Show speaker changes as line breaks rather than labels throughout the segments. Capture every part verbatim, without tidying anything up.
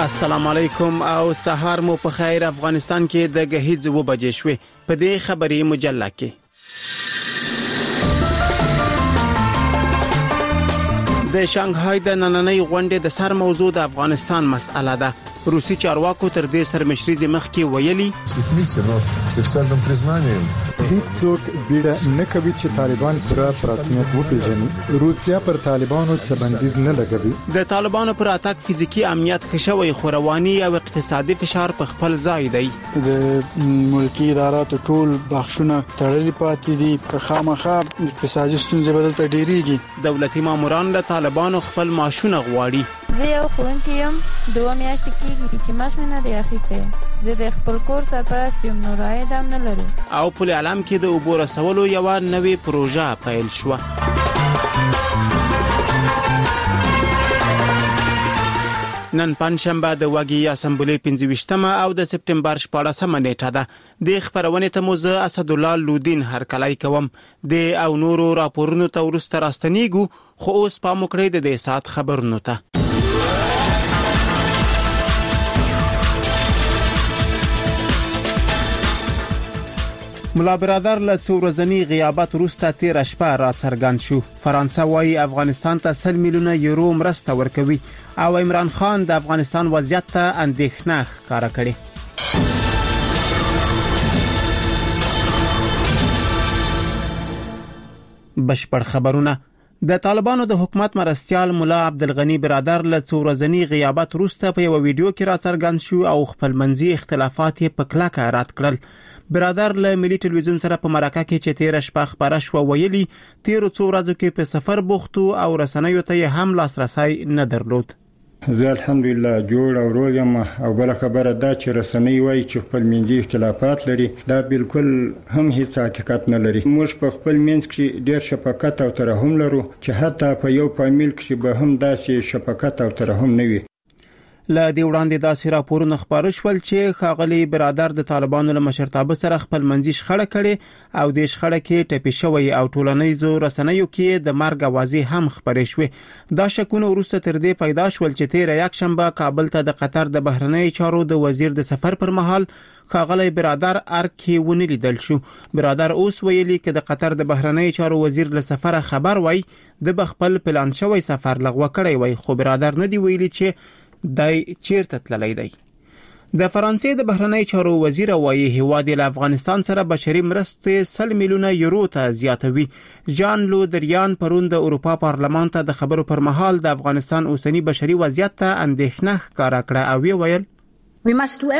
السلام علیکم او سهار مو په خیر. افغانستان کې د غهیځ و بجې شوې. په دې خبري مجله کې د شانګهای د نننۍ غونډې د سر موضوع د افغانستان مسأله ده. روسي چارواکو تر دې سرمشري مخ کې ویلي
هیڅوک بیړه نه کوي چې طالبان پر رسمیت وپیژني. روسیا پر طالبانو څه بندیز نه لګوي.
د طالبانو پر اتاک فزیکی امنیت خښوي خو رواني او اقتصادي فشار په خپل ځای دی.
د ملکی اداراتو ټول بخښونه تړلي پاتې دي. که خامخا اقتصادي ستونزې بدلته ډیریږي.
دولتي ماموران له طالبانو خپل معاشونه غواړي.
زه یو ښوونکی یم. دوه میاشتې کېږي چې معاش مې نه دی اخیستی. زه د خپل کور سرپرست یم، نو عاید هم نه لرو.
او په اعلام کې د اوبو رسولو یوه نوې پروژه پیل شوه. نن پنځشنبه د وګړي اسمبلی پنځه ویشتمه او د سپټمبر شپاړسمه نیټه ده. د خبرونه ته موزه اسد الله لودین هرکلای کوم. د او نورو راپورونو ته ورسته راستنیګو خو اوس پام وکړئ د دې سات خبرونو ته. ملا برادر له څو ورځنی غیابت وروسته تیر شپه را څرګند شو. فرانسه وايي افغانستان ته سل میلیونه یورو مرسته ورکوي او عمران خان د افغانستان وضعیت ته اندېښنه ښکاره کړې. بشپړ خبرونه. د طالبانو د حکومت مرستيال مولا عبدالغنی برادر له څو ورځنی غیابت وروسته په یو ویډیو کې را څرګند شو او خپل منځي اختلافات په کلکه رد کړل. برادر له ملي ټلویزیون سره په مرکه کې چې تیر شپه خبره شو ویلي تیر څو ورځو کې په سفر بوختو او رسنیو ته هم لاسرسي نه درلود.
زه الحمدلله جوړ او روغ یم. او بل خبره دا چې رسنۍ وایي چې خپل منځي اختلافات لري، دا بالکل هم هیڅ حقیقت نه لري. موږ په خپل منځ کې ډېر شفقت او ترحم لرو چې حتی په یو فامیل کې به هم داسې شفقت او ترحم نه وي.
له دې وړاندې داسې راپورونه خبر شول چې ښاغلي برادر د طالبانو له مشرتابه سره خپل منځي شخړه کړي او د شخړه کې ټپي شوی او ټولنیزو رسنیو کې د مرګ اوازې هم خبرې شوې. دا شکونه وروسته تر دې پیدا شول چې تیر یک شنبه کابل ته د قطر د بهرنی چارو د وزیر د سفر پر مهال ښاغلي برادر ارکی ونلیدل شو. برادر اوس ویلي چې د قطر د بهرنی چارو وزیر له سفر خبر وای د بخپل پلان شوی سفر لغوه کړی وای، خو برادر نه دی ویلي چې دای چیرته تللی دی. د فرانسې د بهرنی چارو وزیر وایي هیواد له افغانستان سره بشري مرستې سل میلیونه یورو ته زیاتوي. جان لو دریان پرون د اروپا پارلمان ته د خبرو پر مهال د افغانستان اوسنی بشري وضعیت ته اندېښنه ښکاره کړه او ویل
هر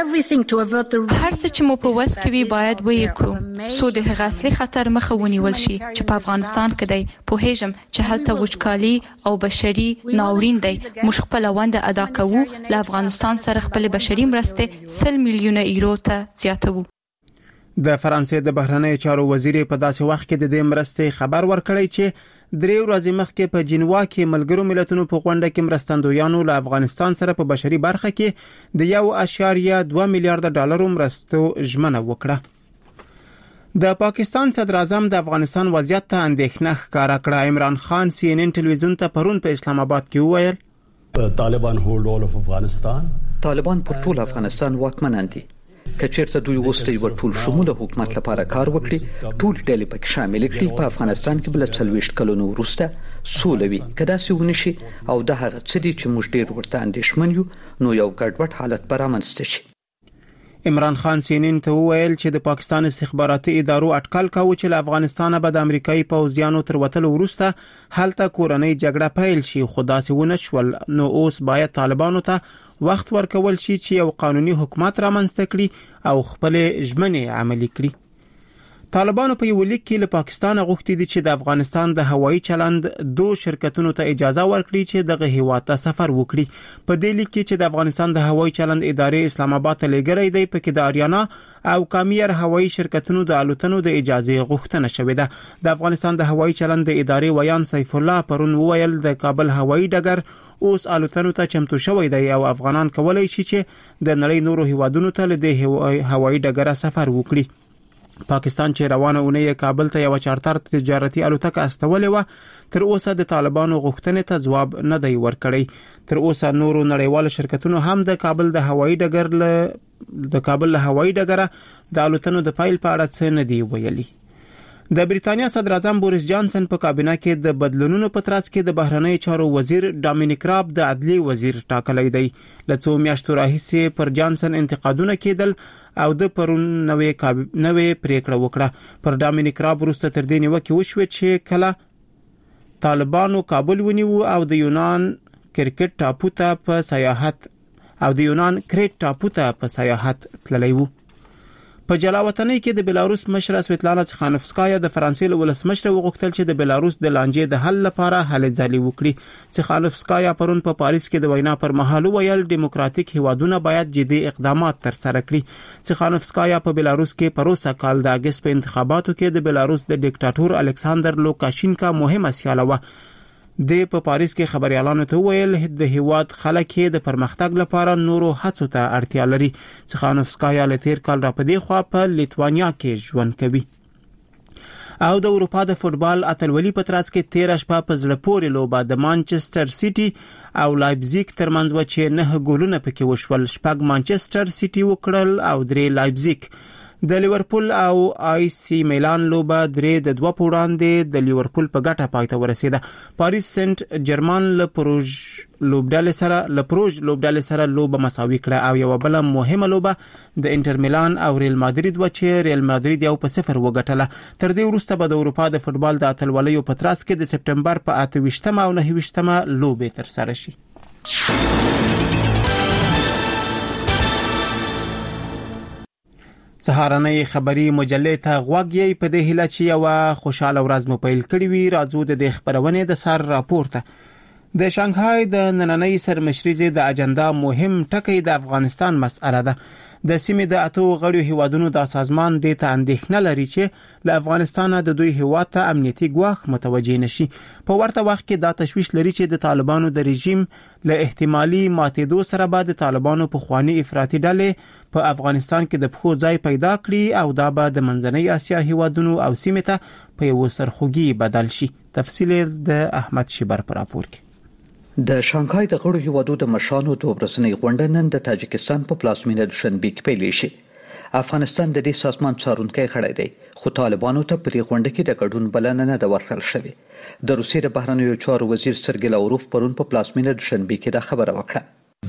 څه چې مو په وس کې وي باید ویې کړو څو د هغه اصلي خطر مخه ونیول شي چې په افغانستان کې دی. پوهیږم چې هلته وچکالي او بشري ناورین دی. موږ خپل ونده ادا کوو. له افغانستان سره خپل بشري مرستې سل میلیونه یورو ته زیاتوو.
د فرانسې د بهرنی چارو وزیر په داسې وخت کې د دې مرستې خبر ورکړی چې درې ورځې مخکې په جنوا کې ملګرو ملتونو په غونډه کې مرستندویانو له افغانستان سره په بشري برخه کې د یو اشاریه دوه میلیارډ ډالرو مرستو ژمنه وکړه. د پاکستان صدر اعظم د افغانستان وضعیت ته اندېښنه ښکاره کړه. عمران خان سی ان ان ټلویزیون ته پرون په اسلام آباد کې وویل
طالبان هولډ اول اف افغانستان.
طالبان پر ټول افغانستان واکمنان دي. که چیرته دوی وسته یو ټول شموله حکومت لپاره کار وکړي، ټول ډلې پکې شامل کړي، په افغانستان کې بل څلويشت کلونو وروسته سولوي. کدا سې ونشي او د هغه څه دي چې موږ ډېر ورته اندېښمن یو، نو یو ګډوډ حالت به رامنځته شي.
عمران خان سینین ته وویل چې د پاکستان استخباراتي ادارو اټکل کاوه چې له افغانستانه به د امریکایي پوځیانو تر وتلو وروسته هلته کورنۍ جګړه پیل شي، خو داسې ونه شول. نو اوس باید طالبانو ته وخت ورکول شي چې یو قانوني حکومت رامنځته کړي او خپل ژمنې عملي کړي. طالبانو په یو لیک کې له پاکستان غوښتي دي چې د افغانستان د هوایي چلند دوه شرکتونو ته اجازه ورکړي چې دغه هیواد ته سفر وکړي. په دې لیک کې چې د افغانستان د هوایي چلند ادارې اسلام آباد ته لګري دی په کې د اریانا او کامیر هوایي شرکتونو د الوتنو د اجازه غوښتنه شوې ده. د افغانستان د هوایي چلند د ادارې ویان سیف الله پرون وویل د کابل هوایي ډګر اوس الوتنو ته چمتو شوی دی او افغانان کولای شي چې د نړۍ نورو هیوادونو ته له هوایي ډګر سفر وکړي. پاکستان چې روانه اونۍ کابل ته یو چارتر تجارتي الوتکه استولې و، تر اوسه د طالبانو غوښتنې ته ځواب نه دی ورکړی. تر اوسه نورو نړیوالو شرکتونو هم د کابل د هوایي ډګر له د کابل له هوایي ډګره د الوتنو د فایل په اړه څه نه دی ویلي. د بریتانیا صدر اعظم بوریس جانسن په کابینه کې د بدلونونو په ترڅ کې د بهرنی چارو وزیر ډامینیک راب د عدلي وزیر ټاکلی دی. له څو میاشتو راهیسې پر جانسن انتقادونه کېدل او د پرون نوې نوې پریکړه وکړه. پر ډامینیک راب وروسته تر دې نیوکې وشوې چې کله طالبانو کابل ونیو او د یونان کرکټ ټاپو ته په سیاحت او د یونان کریټ ټاپو ته په سیاحت تللی وو. په جلاوطنۍ کې د بلاروس مشره سویتلانا څخانوفسکایا د فرانسې له ولسمشر وغوښتل چې د بلاروس د لانجې د حل لپاره هلې ځلې وکړي. څخانوفسکایا پرون په پاریس کې د وینا پر مهال ویل ډیموکراتیک هیوادونه باید جدي اقدامات ترسره کړي. څخانوفسکایا په بلاروس کې پروسه کال د اگست په انتخاباتو کې د بلاروس د ډیکټاتور الکساندر لوکاشینکا مهمه سیاله و. د په پاریس کې خبريالانو ته ویل د هیواد خلک د پرمختګ لپاره نورو هڅو ته اړتیا لري. څخانوفسکایا له تیر کال را پدې خوا په لیتوانیا کې ژوند کوي. او د اروپا د فوتبال اتلولي په ترڅ کې تیر شپه په زړه پورې لوبه د مانچستر سیټي او لایپزیګ ترمنځ و چې نه ګولونه پکې وشول. شپږ مانچستر سیټي وکړل او درې لایپزیګ. د لیورپول او آی سی میلان لوبه درې د دوه په وړاندې د لیورپول په ګټه پای ته ورسیده. پاریس سنت جرمن له پروژ لوبډال سره له پروژ لوبډال سره لوبه مساوي کړه او یو بل مهمه لوبه د انټر میلان او ریال مادرید و چې ریال مادرید یو په صفر وګټله. تر دې وروسته به د اروپا د فوتبال د اتلولیو په ترڅ کې د سپټمبر په اته ویشتمه او نهه ویشتمه لوبې تر سره شي. سهارنۍ خبری مجلې ته غوږی په دې هیله چې یو خوشاله ورځ مو پیل کړی وي. راځو د دې خبرونه د سر راپورته. د شانګهای د نننۍ سرمشريزې د اجنډا مهم ټکی د افغانستان مسأله ده. د سیمې د اتو غړو هیوادونو د سازمان د ته اندېښنه لري چې له افغانستان د دوی هیواد ته امنیتي ګواښ متوجي نشي. په ورته وخت کې دا تشویش لري چې د طالبانو د رژیم له احتمالي ماتېدو سره به د طالبانو په خواني افراطي ډلې په افغانستان کې د پخو ځای پیدا کړي او دا به د منځنۍ اسیا هیوادونو او سیمې ته په یو سرخوږي بدل شي. تفصیل د احمد شیبر پر راپور کې.
د شانګهای د غړو هیوادو د مشرانو د ورځنۍ غونډه نن د تاجکستان په پلازمینه دوشنبه کې پیل شي. افغانستان د دې سازمان څارونکي غړی دی، خو طالبانو ته په دې غونډه کې د ګډون بلنه نه ده ورکړل شوې. د روسیې د بهرنیو چارو وزیر سرګی لاوروف پرون په پلازمینه دوشنبه کې دا خبره وکړه.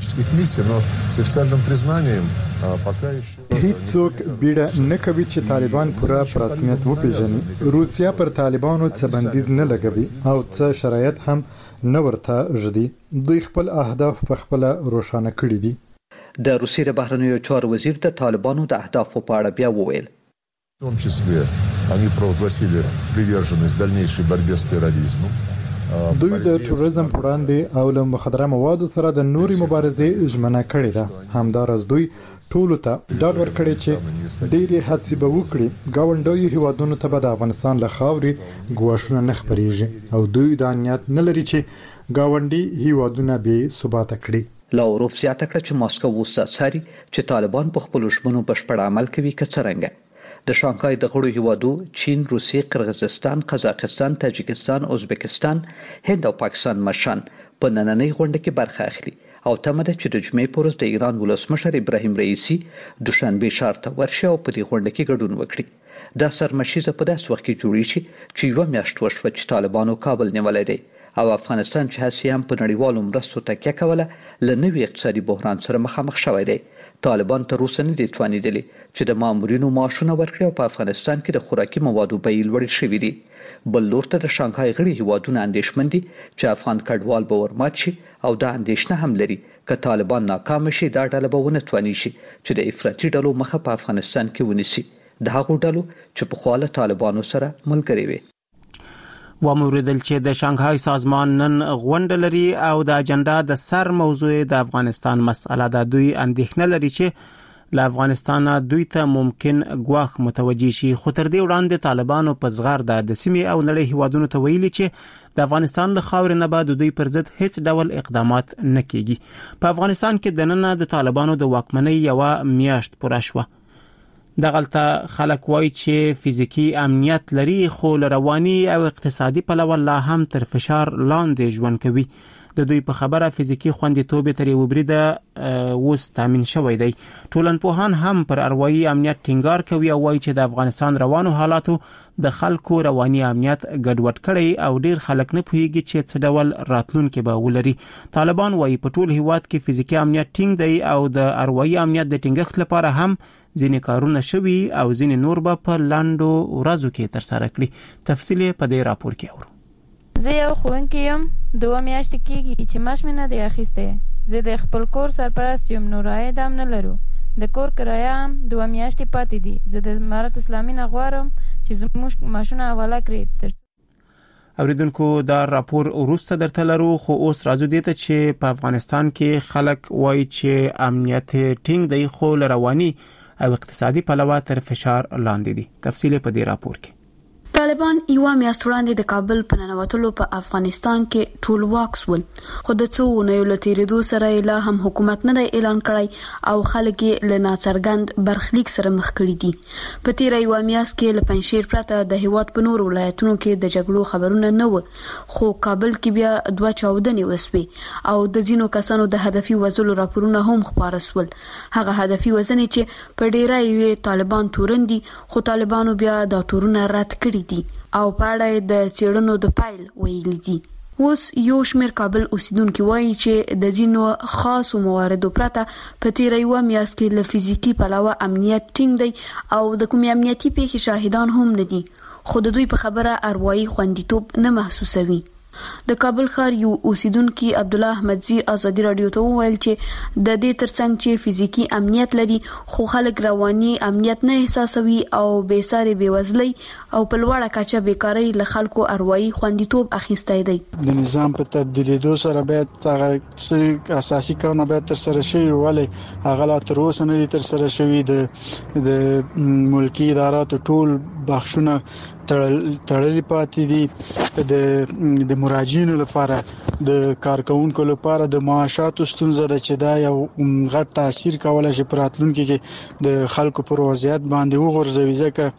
هیڅوک بیړه نه کوي چې طالبان پوره په رسمیت وپیژني. روسیا پر طالبانو څه بندیز نه لګوي او څه شرایط هم نه ورته ژدي. دوی خپل اهداف په خپل روښانه کړي دي.
د روسیې د بهرنیو چارو وزیر د طالبانو د اهدافو په اړه بیا وویل.
В том числе они провозгласили приверженность дальнейшей борьбе с терроризмом.
دوی د تروریزم پر وړاندې او له مخدره موادو سره د نوري مبارزې ژمنه کړې ده. همدارس دوی ټولو ته ډاډ ورکړي چې ډېری هڅې به وکړي ګاونډیو هیوادونو ته به د افغانستان له خاورې ګواښونه نه خپرېږي او دوی دا نیت نه لري چې ګاونډي هیوادونه بې ثباته کړي.
لاوروف زیاته کړه چې ماسکو اوس څاري چې طالبان په خپلو ژمنو بشپړ عمل کوي که څرنګه. د شانګهای د غړو هیوادو چین، روسیې، قرغیزستان، قزاقستان، تاجکستان، ازبکستان، هند او پاکستان مشران په نننۍ غونډه کې برخه اخلي او تمه ده چې د جمعې په ورځ د ایران ولسمشر ابراهیم رئیسی دوشنبه ښار ته ورشي او په دې غونډه کې ګډون وکړي. دا سرمشریزه په داسې وخت کې جوړې شي چې یوه میاشت وشوه چې طالبانو کابل نیولی دی او افغانستان چې هسې هم په نړیوالو مرستو تکیه کوله له نوي اقتصادي بحران سره مخامخ شوی دی. طالبان تر اوسه نه دي توانېدلي چې د مامورینو معاشونه ورکړي او په افغانستان کې د خوراکي موادو بیې لوړې شوي دي. بل لور ته د شانګهای غړي هیوادونه اندېښمن دي چې افغان کډوال به ورمات شي او دا اندېښنه هم لري که طالبان ناکام شي دا ډله به ونه تواني شي چې د افراطي ډلو مخه په افغانستان کې ونیسي، د هغو ډلو چې پخوا له طالبانو سره ملګري وي.
و موردل چې د شانګهای سازمان نن غونډه لري او د اجنډا د سر موضوع د افغانستان مسأله ده. دوی اندېښنه لري چې له افغانستان دوی ته ممکن ګواښ متوجي شي. خو تر دې وړاندې طالبانو په زغرده د سیمې او نړۍ هیوادونو ته ویلي چې د افغانستان له خاورې نه به د دوی پر ضد هیڅ ډول اقدامات نه کیږي. په افغانستان کې د نن د طالبانو د واکمنۍ یو میاشت پوره شوه. دغلطه خلک وایي چې فزیکی امنیت لري خو رواني او اقتصادي پلوه لا هم تر فشار لاندې ژوند کوي. د دوی په خبره فزیکی خوندیتوب تر یو بریده اوس تامین شوی دی. ټولنپوهان هم پر اروايي امنیت ټینګار کوي او وایي چې د افغانستان روانو حالاتو د خلکو رواني امنیت ګډوډ کړي او ډیر خلک نه پوهیږي چې څه ډول راتلونکي به ولري. طالبان وایي په ټول هیواد کې فزیکی امنیت ټینګ دی او د اروايي امنیت د ټینګښت لپاره هم ځینې کارونه شوي او ځینې نور به په لاندو ورځو کې ترسره کړي. تفصیل په دې راپور کې اورو.
زه یو ښوونکی یم، دوه میاشتې کېږي چې معاش مې نه دی اخیستی. زه د خپل کور سرپرست یم، نو عاید هم نه لرو. د کور کرایه هم دوه میاشتې پاتې دي. زه د امارت اسلامي نه غواړم چې زموږ معاشونه حواله کړي.
اوریدونکو دا راپور وروسته درته لرو، خو اوس راځو دې ته چې په افغانستان کې خلک وایي چې امنیت ټینګ دی خو رواني او اقتصادي پلوه تر فشار لاندې دي. تفصیل په دې راپور کې.
طالبان یو میاشت وړاندې د کابل په ننوتلو په افغانستان کې ټولواک سول، خو د څو ونیو له تیریدو سره لا هم حکومت نه دی اعلان کړی او خلک یې له ناڅرګند برخلیک سره مخ کړي دي. په تیره یو میاشت کې له پنځشیر پرته د هیواد په نورو ولایتونو کې د جګړو خبرونه نه و، خو کابل کې بیا دوه چاودنې وسوې او د ځینو کسانو د هدفي وژلو راپورونه هم خپاره سول. هغه هدفي وژنې چې په ډیره یې طالبان تورندي، خو طالبانو بیا دا تورونه رد کړي دي او پاړه د چیرونو د پایل ویلي دي. اوس یو شمېر کابل اوسیدونکو وایي چې د ځینو خاصو مواردو پرته په تیره یو میاشت کې له فزیکی پلوه امنیت ټینګ دی او د کومې امنیتي پیښې شاهدان هم نه دي، خو د دوی په خبره اروايي خوندیتوب نه محسوسوي. د کابل ښار یو اوسیدونکو عبد الله احمدزي ازادي رادیو ته وویل چې د دې ترڅنګ چې فزیکی امنیت لري خو خلک رواني امنیت نه احساسوي او بې ساري بې وزلي او په لوړه کچه بیکاری له خلکو اروايي خوندیتوب اخیستی دی.
د نظام په تبدیلیدو سره باید هغه اساسي کارونه باید تر سره شي، ولی هغه لا تر اوسه نه دي تر سره شوي. د د ملکی اداراتو ټول بخښونه تړلې پاتې دي. د د مراجعینو لپاره، د کارکونکو لپاره د معاشاتو ستونزه ده چې دا یو غټ تاثیر کولای شي پر راتلونکي کې د خلکو پر وضعیت باندې وغورځوي،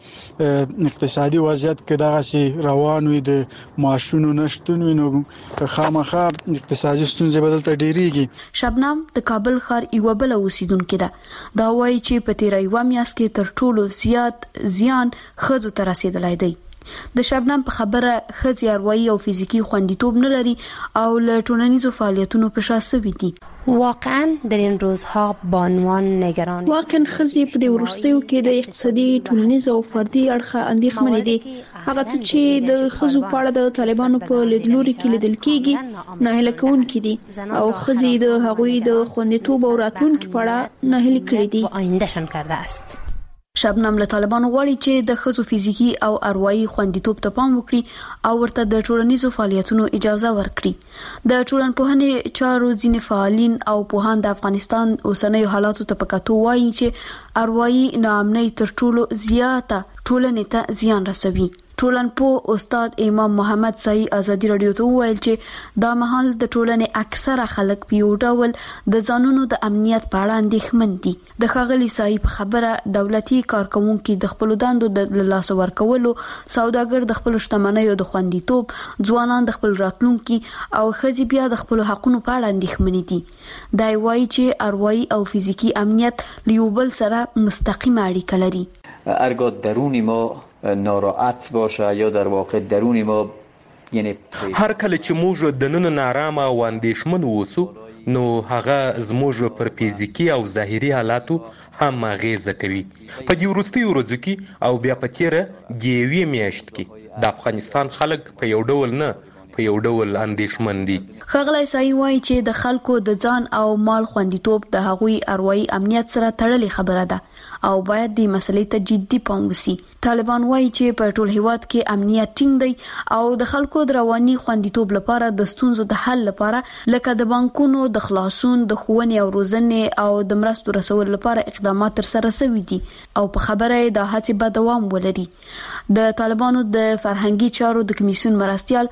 ځکه اقتصادي وضعیت کې دغسې روان وي، د معاشونو نشتون وي، نو خامخا اقتصادي ستونزې به دلته ډېرېږي.
شبنم د کابل ښار یوه بله اوسیدونکې ده. دا وایي چې په تیره یوه میاشت کې تر ټولو زیات زیان ښځو ته رسېدلی دی. د شبنم په خبره ښځې اروايي او فزیکی خوندیتوب نه لري او له ټولنیزو فعالیتونو په شا سوي دي.
واقعا در این روزها بانوان نگران
واقعا ښځې په دې وروستیو کې د اقتصادي، ټولنیز او فردي اړخه اندېښمنې دي. هغه څه چې د ښځو په اړه د طالبانو په لیدلوري کې لیدل کېږي ناهیله کوونکي دي او ښځې د هغوی د خوندیتوب او راتلونکي په اړه ناهیلي کړي دي.
آیندهشان کرده است.
شبنم له طالبانو غواړي چې د ښځو فزیکی او اروايي خوندیتوب ته پام وکړي او ورته د ټولنیزو فعالیتونو اجازه ورکړي. د ټولنپوهنې چارو ځینې فعالین او پوهان د افغانستان اوسنیو حالاتو ته په کتو وایي چې اروايي ناامنۍ تر ټولو زیاته ټولنې ته زیان رسوي. ټولنپوه استاد امام محمد سعی ازادي رادیو ته وویل چې دا مهال د ټولنې اکثره خلک په یو ډول د ځانونو د امنیت په اړه اندېښمن دي. د ښاغلي سعی په خبره دولتي کارکونکي د خپل دندو د لاسه ورکولو، سوداګر د خپل شتمنیو د خوندیتوب، ځوانان د خپل راتلونکي او ښځې بیا د خپل حقونو په اړه اندېښمنې دي. دا وایي چې اروايي او فزیکی امنیت له یو بل سره مستقیم اړیکه لري.
هرگاه درونی ما ناراحت باشه یا در واقع درونی ما یعنی
هر کله چې موږ د نن نارامه او اندېښمن اوسو نو هغه زموږ پر فزیکی او ظاهري حالاتو هم اغیزه کوي. په دې وروستیو ورځو کې او بیا په تیره یوې میاشت کې د افغانستان خلک په یو ډول نه په یو ډول اندېښمن دي.
ښاغلی سعی وایي چې د خلکو د ځان او مال خوندیتوب د هغوی اروايي امنیت سره تړلې خبره ده او باید د مسلې ته جدي پام وشي. طالبان وایي چې په ټول هیواد کې امنیت ټینګ دی او د خلکو د رواني خوندیتوب لپاره د ستونزو د حل لپاره لکه د بانکونو د خلاصون، د ښوونې او روزنې او د مرستو رسولو لپاره اقدامات تر سره شوي دي او په خبره یې دا هڅې به دوام ولري. د طالبانو د فرهنګي چارو د کمیسیون مرستیال احمد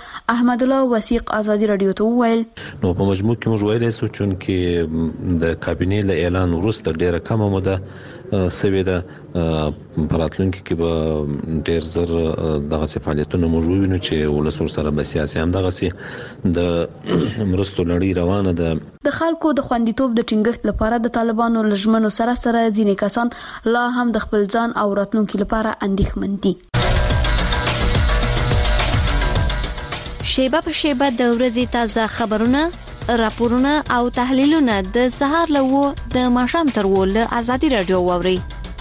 احمد الله وثیق ازادي رادیو ته وویل
نو په مجموع کې موږ ویلای شو چې د کابینې له اعلان وروسته ډیره کمه موده سوي ده پراتلونکو کې به ډیر زر دغه فعالیتونه موږ وینو چې ولسور سره به سیاسي هم دغه سي د مرستو لړۍ روانه ده.
د خلکو د خوندیتوب د ټینګښت لپاره د طالبانو لجمنو سره سره ځینې کسان لا هم د خپل ځان او راتلونکو لپاره اندېښمن دي.
شیبه په شیبه د ورځې تازه خبرونه، راپورونه او تحلیلونه د سهار له و د ماښام تر و له ازادي رادیو واوري.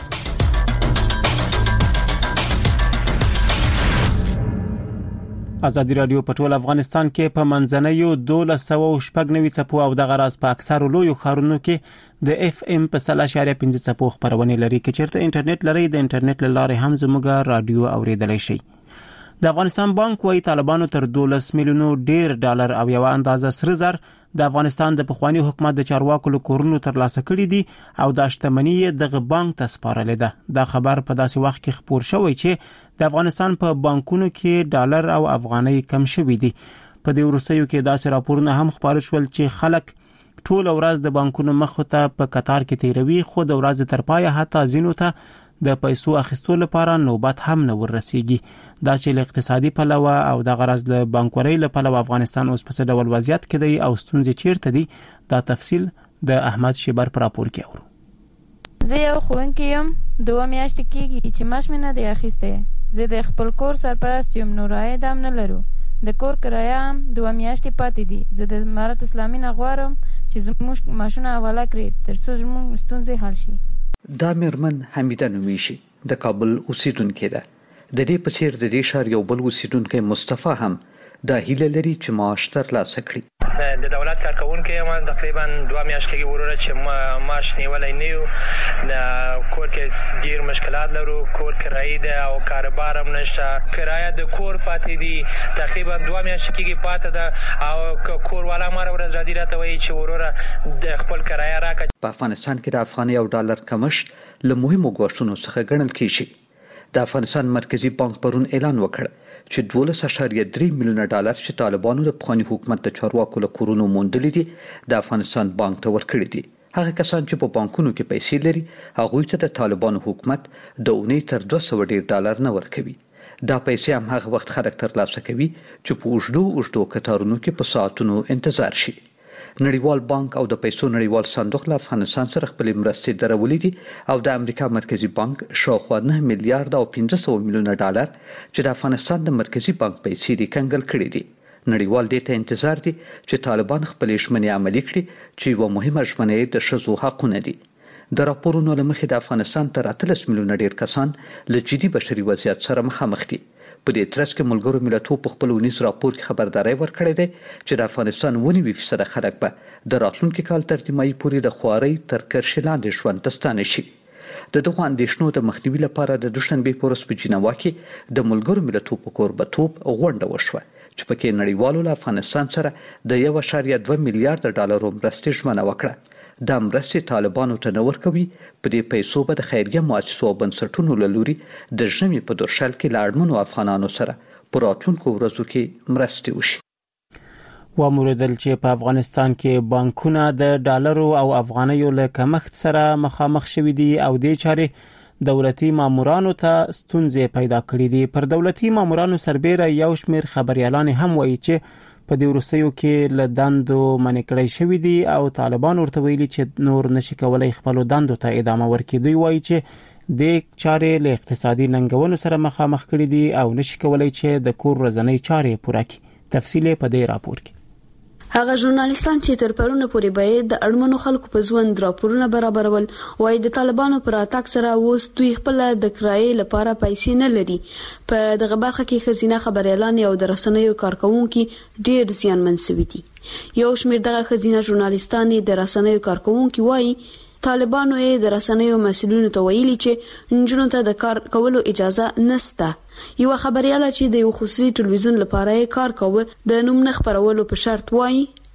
ازادي رادیو په ټول افغانستان کې په منځنیو دولس سوه شپږ نوي څپو او د غراس په اکثرو لویو ښارونو کې د اف ام په سل اشاریه پنځه څپو خبرونه لري. که چیرته انټرنیټ لري د انټرنیټ له لارې هم زموږ رادیو اوریدلای شي. د افغانستان بانک وايي طالبانو تر دولس میلیونو ډیر ډالر او یو اندازه سره زر د افغانستان د پخوانی حکومت د چارواکو له کورونو ترلاسه کړي دي او د شتمنۍ دغه بانک ته سپارلې ده. دا خبر په داسې وخت کې خبر شوی چې د افغانستان په بانکونو کې ډالر او افغانۍ کم شوي دي. په دې وروستیو کې داسې راپورونه هم خبر شول چې خلک ټول ورځ د بانکونو مخ ته په قطار کې تیروي، خو د ورځ تر پای حتی زینو ته د پیسو اخیستو لپاره نوبت هم نه ورسیږي. دا چې له اقتصادي پلوه او د غرض له بانکورۍ له پلوه افغانستان اوس په څه ډول وضعیت کې دی او ستونزې چیرته دي، دا تفصیل د احمد شیبر پر راپور کې اورو.
زه یو ښوونکی یم، دوه میاشتې کېږي چې معاش مې نه دی اخیستی. زه د خپل کور سرپرست یم، نو عاید هم نه لرو. د کور کرایه هم دوه میاشتې پاتې دي. زه د امارت اسلامي نه غواړم چې زموږ معاشونه حواله کړي تر څو زموږ ستونزې حل شي.
دا میرمن حمیده نومیشي د کابل اوسیدونکې ده. د دې په څیر د دې ښار یو بل اوسیدونکی مصطفی هم دا هیله لري چې معاش ترلاسه کړي.
د دولت کارکونکي یم، تقریبا دوه میاشتې کېږي وروره چې معاش نیولی نه یو. د کور کې ډېر مشکلات لرو، کور کرایي ده او کاروبار هم نشته. کرایه د کور پاتې دي، تقریبا دوه میاشتې کېږي پاتې ده او کوروالا ماره ورځ راځي راته وایي چې وروره د خپل کرایه راکړه.
په افغانستان کې د افغانۍ او ډالر کمښت له مهمو ګواښونو څخه ګڼل کېږي. د افغانستان مرکزی بانک پرون اعلان وکړ چې دولس اشاریه درې میلیونه ډالر چې طالبانو د پخواني حکومت د چارواکو له کورونو موندلي دي د افغانستان بانک ته ورکړي دي. هغه کسان چې په بانکونو کې پیسې لري هغوی ته د طالبانو حکومت د اونۍ تر دوه سوه ډیر ډالر نه ورکوي. دا پیسې هم هغه وخت خلک ترلاسه کوي چې په اوږدو اوږدو کتارونو کې په ساعتونو انتظار شي. نړیوال بانک او د پیسو نړیوال صندوق له افغانستان سره خپلې مرستې درولې دي او د امریکا مرکزی بانک شاوخوا نه میلیارډ او پنځه سوه میلیونه ډالر چې د افغانستان د مرکزی بانک پیسې دي کنګل کړي دي. نړیوال دې ته انتظار دي چې طالبان خپلې ژمنې عملي کړي چې یوه مهمه ژمنه د ښځو حقونه دي. د راپورونو له مخې د افغانستان تر اتلس میلیونه ډیر کسان له جدي بشري وضعیت سره مخامخ دي. په دې ترڅ کې ملګرو ملتونو په خپل ونیز راپور کې خبرداري ورکړې ده چې د افغانستان ونی فیصد خلک به د راتلونکي کال تر نیمایي پورې د خوارۍ تر کرښې لاندې ژوند ته ستانه شي. د دغو اندېښنو د مخنیوي لپاره د دوشنبې په ورځ په جنیوا کې د ملګرو ملتونو په کوربتوب غونډه وشوه چې پکې نړیوالو له افغانستان سره د یو اشاریه دوه میلیارډ ډالرو مرستې ژمنه وکړه. دا مرستې طالبانو ته نه ورکوي. په دې پیسو به د خیریه مؤسسو او بنسټونو له لوري د ژمي په دورشل کې له اړمنو افغانانو سره په راتلونکو ورځو کې مرستې وشي.
وموردل چې په افغانستان کې بانکونه د ډالرو او افغانیو له کمښت سره مخامخ شوي دي او دې چارې دولتي مامورانو ته ستونزې پیدا کړې دي. پر دولتي مامورانو سربېره یو شمېر خبريالان هم وایي چې په دې وروستیو کې له دندو منع کړی شوي دي او طالبان ورته ویلي چې نور نشي کولای خپلو دندو ته ادامه ورکړي. دوی وایي چې د چارې له اقتصادي ننګونو سره مخامخ کړي دي او نشي کولای چې د کور ورځنۍ چارې پوره کړي. تفصیل په دې راپور کې.
هغه ژورنالیستان چې تر پرونه پورې به د اړمنو خلکو په ژوند راپورونه برابرول وایي د طالبانو پر اتاک سره اوس دوی خپل د کرایې لپاره پیسې نه لري. په دغه برخه کې خزینه خبريالان او د رسنیو کارکونکو ډېر زیانمن شوي دي. یو شمېر دغه خزینه ژورنالیستان د رسنیو کارکونکو وایي طالبانو یې د رسنیو مسؤلینو ته ویلي چې نجونو ته د کار کولو اجازه نشته. یو خبرياله چې د یو خصوصي ټلویزیون لپاره کار کوي د نوم نه خبرولو په شرط وایي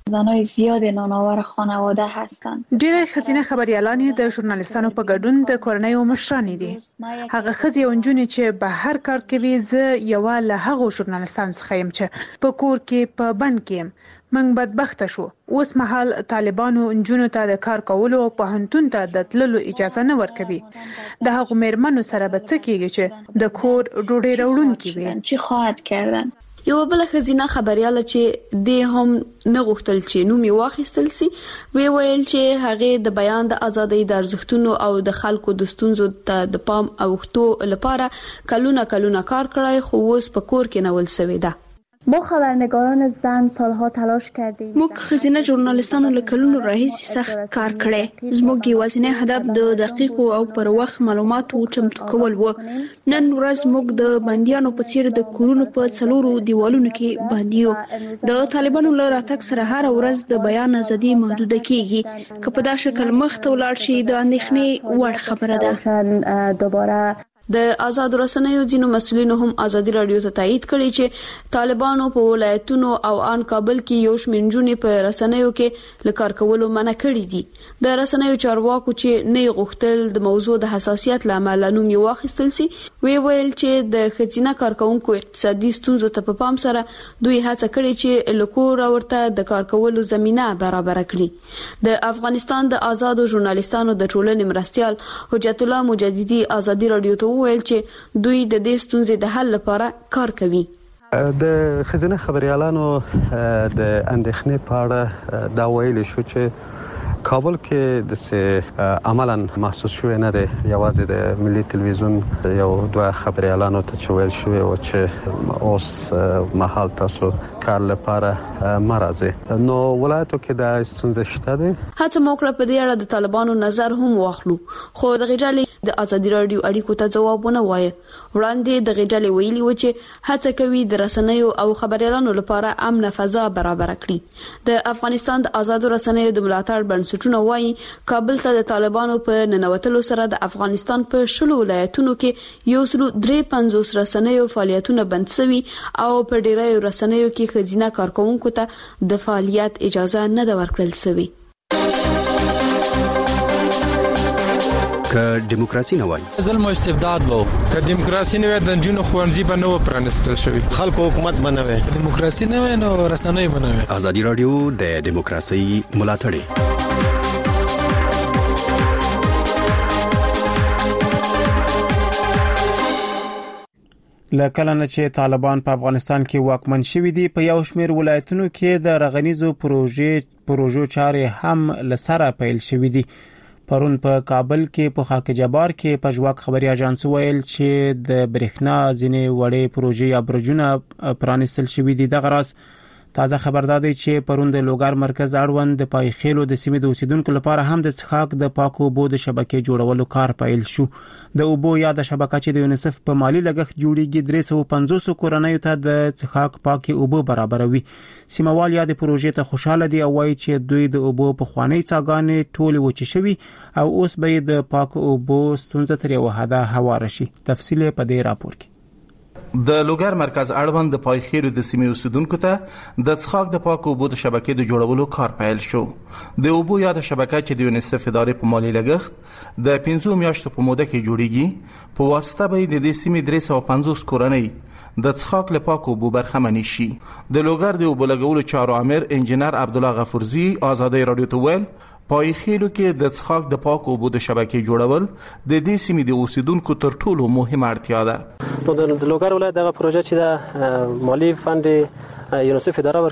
زنای زیاد نانآور خانواده هستند.
ډېر ښځینه خبريالان د ژورنالیستانو په ګډون د کورنۍ او مشرانې دي. هغه ښځې او نجونې چې بهر کار کوي، زه یوه له هغو ژورنالیستانو څخه یم چې په کور کې په بند کې یم. موږ بدبخته شو. اوس مهال طالبانو نجونو ته د کار کولو او پوهنتون ته د تللو اجازه نه ورکوي. د هغو مېرمنو سره به څه کېږي چې د کور ډوډۍ راوړونکي وي؟
چی خواهد کردن؟
یو بل خزینه خبرياله چې د هم نه غوښتل چې نوم یې واخیستل سي، وی ویل چې هغه د بیان د ازادۍ د ارزښتونو او د خلکو د ستونزو ته د پام اوښتو لپاره کلونه کلونه کار کړی، خو اوس په کور کې نول سوی ده.
ما خبرنگاران زن سالها تلاش کردیم.
موږ خزینه ژورنالیستانو له کلونو راهیسې سخت کار کړی. زموږ یوازینی هدف د دقیقو او پر وخت معلوماتو چمتو کول و. نن ورځ موږ د بندیانو په څیر د کورونو په څلورو دیوالونو کې بندي یو. د طالبانو له راتګ سره هر ورځ د بیان ازادي محدوده کیږي. که په دا شکل مخ ته ولاړ شي د اندېښنې وړ خبره ده.
دوباره
د آزاد رسنیو ځینو مسؤلینو هم ازادي رادیو ته تایید کړی چې طالبانو په ولایتونو او ان کابل کې یو شمېر نجونې په رسنیو کې لکار کولو منع کړی دي. د رسنیو چارواکو چې نه غوښتل د موضوع د حساسیت لامل نوم یې واخیستل سي، وی ویل چې د خزینه کارکونکو اقتصادي ستونزو ته په پام سره دوی هڅه کړې چې لکور ورته د کار کولو زمينه برابر کړي. د افغانستان د آزادو ژورنالیستانو د ټولنې مرستيال حجت الله مجددي ازادي رادیو ته ویل چې دوی د دې ستونزې د حل لپاره کار کوي.
د خزینه خبريالانو د اندېښنې په اړه دا ویل شو چې کابل کې د څه عملاً محسوس شوی نه دی. یوازې د ملي تلویزیون یو دوه خبريالانو ته چې ویل شوی و چې اوس مهال تاسو کار لپاره مرزه. نو ولایتو کې د ستونزې شته دي.
هڅه موکړه په دې اړه د طالبانو نظر هم واخلو، خو د غجالي د ازادي رادیو اړیکو ته جواب ونه وایي. وړاندې د غجالي ویلي و چې هڅه کوي د رسنیو او خبريالانو لپاره امن فضا برابر کړي. د افغانستان د آزادو رسنیو د ملاتړ بنسټونه وایي کابل ته د طالبانو په ننوتلو سره د افغانستان په شلو ولایتونو کې یو سل درې پنځوس رسنیو فعالیتونه بند شوي او په ډیرو رسنیو کې خزینه کارکونکو ته د فعالیت اجازه نه ده ورکړل شوې.
که دیموکراسي نه وای
ظلم او استبداد وو، که دیموکراسي نه وای د جنونو خوانځي به نه و پرانستل شوی،
خلکو حکومت بنوي،
دیموکراسي نه وای نو رسنۍ بنوي.
ازادي رادیو د دیموکراسي ملاتړ
لکه نه چې طالبان په افغانستان کې واکمن شوي دي، په یو شمېر ولایتونو کې د رغنیزو پروژې پروژو چارې هم لسره پیل شوي دي. پرون په کابل کې په خاک جبار کې په ژواک خبري اژانس ویل چې د برېښنا ځینې وړې پروژې یا برجونه پرانستل شوي دي. دغه راز تازه خبردار دی چې پرون د لوګر مرکز اړوند د پایخیلو د سیمې د اوسیدونکو لپاره هم د څښاک د پاکو اوبو د شبکې جوړولو کار پیل شو. د اوبو یا د شبکه چې د یونیسف په مالی لګښت جوړیږي درې سوه پنځوس کورنیو ته د څښاک پاکي اوبو برابروي. سیموال یا د پروژې ته خوشاله دي او وایي چې دوی د اوبو په خواني څاګانې ټول وچې شوي او اوس به د پاکو اوبو ستونزه تر یو حده هواره شي. تفصیل په دې راپور کې.
د لوګر مرکز اړوند د پایخیرو د سیمې اوسیدونکو ته د څښاک د پاکو اوبو د شبکې د جوړولو کار پیل شو. د اوبو یا د شبکې چې د یونیسف ادارې په مالی لګښت د پنځو میاشتو په موده کې جوړیږي، په واسطه به د دې سیمې درې سوه پنځوس کورنۍ د څښاک له پاکو اوبو برخمنې شي. د لوګر د اوبو لګولو چارو امر انجینر عبدالله غفورزی ازادي رادیو ته ویل پایخیلو کې د څښاک د پاکو اوبو د شبکې جوړول د دې سیمې د اوسیدونکو تر ټولو مهمه اړتیا ده.
نو د لوګر ولایت دغه پروژه چې د مالی فند یونیسف اداره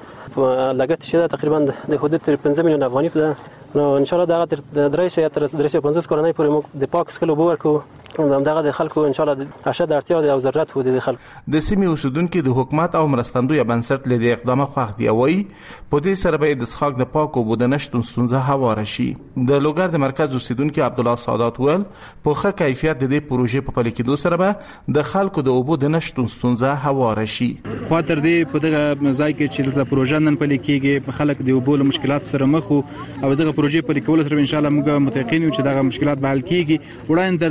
ورکړي لګښت شته تقریبا د حدود پنځه میلیون افغاني ده. نو ان شاء الله دغه د درې سوه تر درې سوه پنځوس کورنۍ پورې موږ د پاک سکلو اوبه ورکو. دغه د خلکو ان شاء الله د اشد اړتیا او ضرورت وو د خلکو.
د سیمې اوسیدونکو د حکومت او مرستندوی بنسټ له دې اقدامه خوښ دی وایي په دې سره به د څښاک د پاکو اوبو د نشټون ستونزه هواره شي. د لوګر د مرکز اوسیدونکو عبدالله سادات ول په ښه کیفیت د دې پروژې په پلي کېدو سره به د خلکو د اوبو د نشټون ستونزه هواره شي.
خو تر دې په دغه ځای کې چې د پروژې نن پلي کېږي خلک د اوبو له مشکلات سره مخ او دغه پروژې پلي کول سره ان شاء الله موږ متيقن یو چې دغه مشکلات به حل کیږي. وړاندې تر دې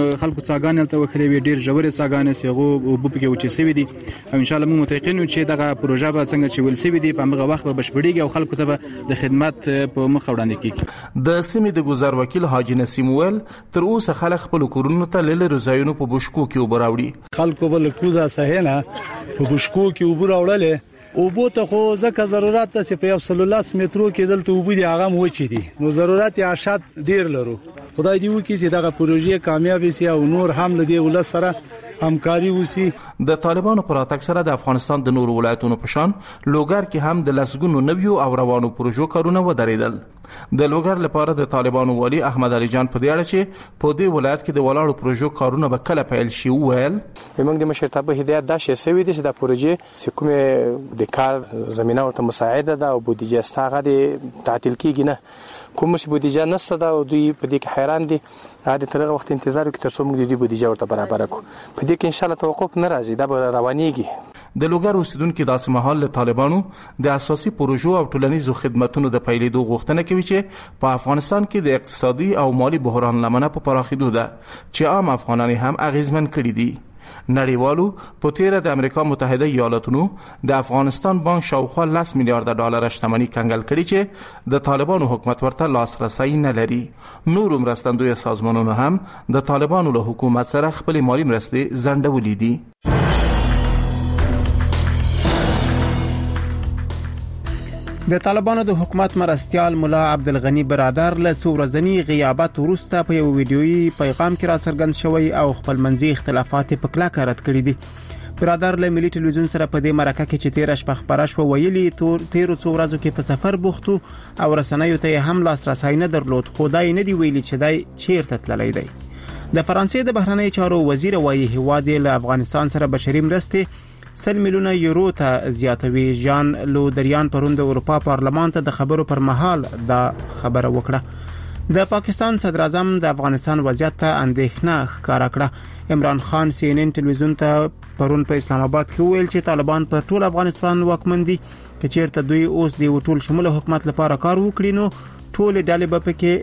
خلکو څاګانې هلته وکړې وي، ډېر ژورې څاګانې چې هغو اوبه پکې وچې سوي دي او انشاءالله موږ متیقن یو چې دغه پروژه به څنګه چې ویل سوي دي په همغه وخت به بشپړېږي او خلکو ته به د خدمت په مخ وړاندې کېږي.
د سیمې د ګذر وکیل حاجي نسیم ویل تر اوسه خلک خپل کورونو ته له لرې ځایونو په بشکو کې اوبه راوړي.
خلکو بل کوزه سهنه په بشکو کې اوبه راوړلې اوبو ته خو ځکه ضرورت ده چې په یو سل لاس مترو کې دلته اوبه دي هغه مو چي دي نو ضرورت یې اشد ډیر لرو. خدای دې وکړي چې دغه پروژه کامیاب شي او نور هم لدی ول سره همکاري وسی.
د طالبانو پر اتک سره د افغانستان د نورو ولایتونو په شان لوګر کې هم د لسګونو نویو او روانو پروژو کارونه ودرېدل. د لوګر لپاره د طالبانو والی احمد علي جان په دې اړه چې په دې ولایت کې د ولاړو پروژو کارونه به کله پیل شي ویل
موږ د مشرتابه هدایت دا شې سوي دي چې د پروژې چې کومه د کار زمينه ورته مساعده ده او بودیجه ستاغه دي تعطیل کیږي نه کوم څه بودیجه نشته دا او دوی په دې کې حیران دي عادي ترغه وخت انتظار کوي تر څو موږ د دې بودیجه ورته برابر کړو په دې کې ان شاء الله توقف نه راځي دا به روانيږي.
د لوګر اوسیدونکو داسې مهال له طالبانو د اساسي پروژو او ټولنیزو خدماتو د پیلېدو غوښتنه کوي چې په افغانستان کې د اقتصادي او مالی بحران لمنه په پراخېدو ده چې عام افغانان هم اغیزمن کړي دي. نړیوالو په تیر د امریکا متحده ایالاتونو د افغانستان بانک شاوخوا لس میلیارډ ډالر شتمنۍ کنګل کړي چې د طالبانو حکومت ورته لاسرسي نه لري. نور مرستندوی سازمانونو هم د طالبانو له حکومت سره خپل مالی مرستې ځنډولې دي.
د طالبانو د حکومت مرستيال مولا عبدالغنی برادر له څو ورځنی غیابت وروسته په یو ویډیويي پیغام کې را څرګند شوی او خپل منځي اختلافات په کلکه رد کړي دي. برادر له ملي ټلویزیون سره په دې مرکه کې چې تیر شپه خبره شو ویلي تیر څو ورځو کې په سفر بوختو او رسنیو ته هم لاسرسي نه درلود خدای نه دی ویلي چې دای چیرته تللی دی. د فرانسې د بهرنی چارو وزیر وایي هواد له افغانستان سره بشري مرستې سل میلیونه یورو ته زیاتوي. ژان لودریان پرون د اروپا پارلمان ته د خبرو پر مهال دا خبره وکړه. د پاکستان صدر اعظم د افغانستان وضعیت ته اندېښنه ښکاره کړه. عمران خان سی ان ان ټلویزیون ته پرون په اسلام آباد کې ویل چې طالبان پر ټول افغانستان واکمن دي چې چیرته دوی اوس د ټول شموله حکومت لپاره کار وکړي نو ټول ډلې به پکې